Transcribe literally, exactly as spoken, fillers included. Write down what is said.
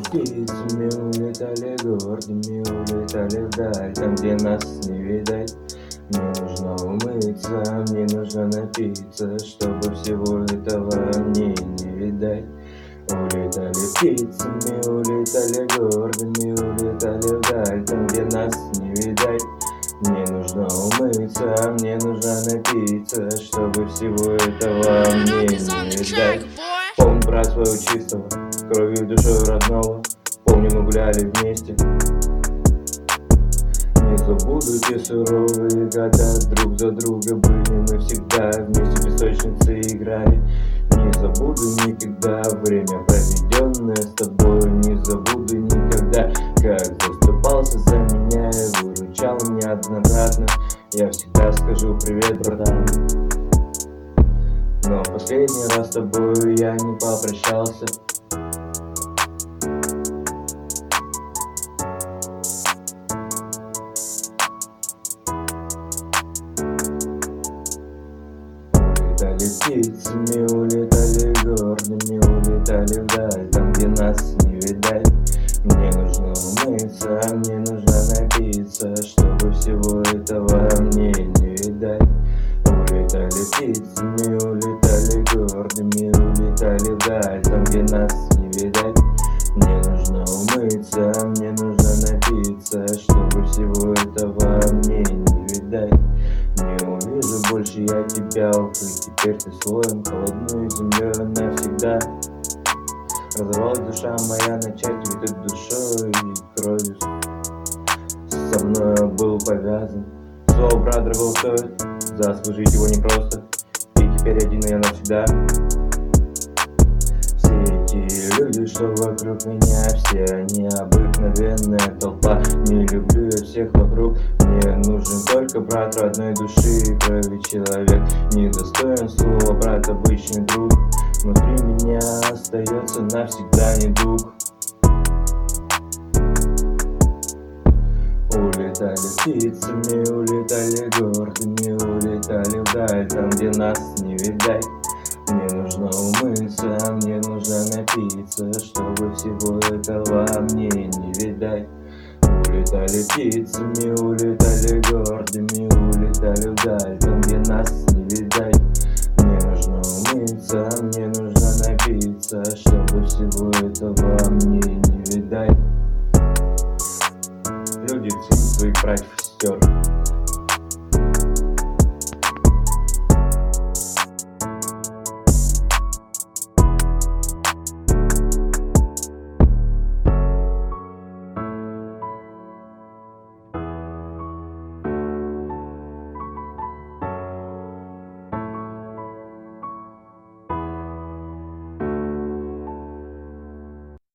птицами, улетали гордыми, улетали вдаль, там, где нас не видать. Мне нужно умыться, мне нужно напиться, чтобы всего этого мне не видать. Улетали птицами, улетали гордыми, улетали вдаль, там, где нас не видать. Мне нужно умыться, мне нужно напиться, чтобы всего этого мне не видать. Помню про своего чистого, кровью и душой родного, помню, мы гуляли вместе. Не забуду те суровые года, друг за друга были мы всегда, вместе в песочнице играли. Не забуду никогда время, проведенное с тобой. Не забуду никогда, как заступался за меня и выручал неоднократно. Я всегда скажу привет, братан. Но последний раз с тобой я не попрощался. Улетали птицами, улетали гордыми, улетали вдаль, там, где нас не видать. Мне нужно умыться, мне нужно напиться, чтобы всего этого мне не видать. Улетали птицами, улетали гордыми, улетали вдаль, там, где нас не видать. Мне нужно умыться, мне нужно напиться, чтобы всего этого мне не видать. Не увижу больше я тебя, ох, и теперь ты слоем холодную землей навсегда. Разорвалась душа моя на части, ведь ты душой и кровью со мной был повязан. Слово брат дорого стоит, заслужить его непросто, и теперь один я навсегда. Все эти люди, что вокруг меня, все они обыкновенная толпа. Не люблю я всех вокруг, мне нужен только брат родной души и крови человек. Недостоин слова брат, обычный друг, внутри меня остается навсегда недуг. Улетали птицами, улетали гордыми, улетали вдаль, там, где нас не видать. Мне нужно умыться, мне нужно напиться, чтобы всего этого мне не видать. Улетали птицами, улетали гордыми, улетали вдаль, там, где нас не видать. Мне нужно умыться, мне нужно напиться, чтобы всего этого мне не видать. Люди, цените своих братьев и сестер.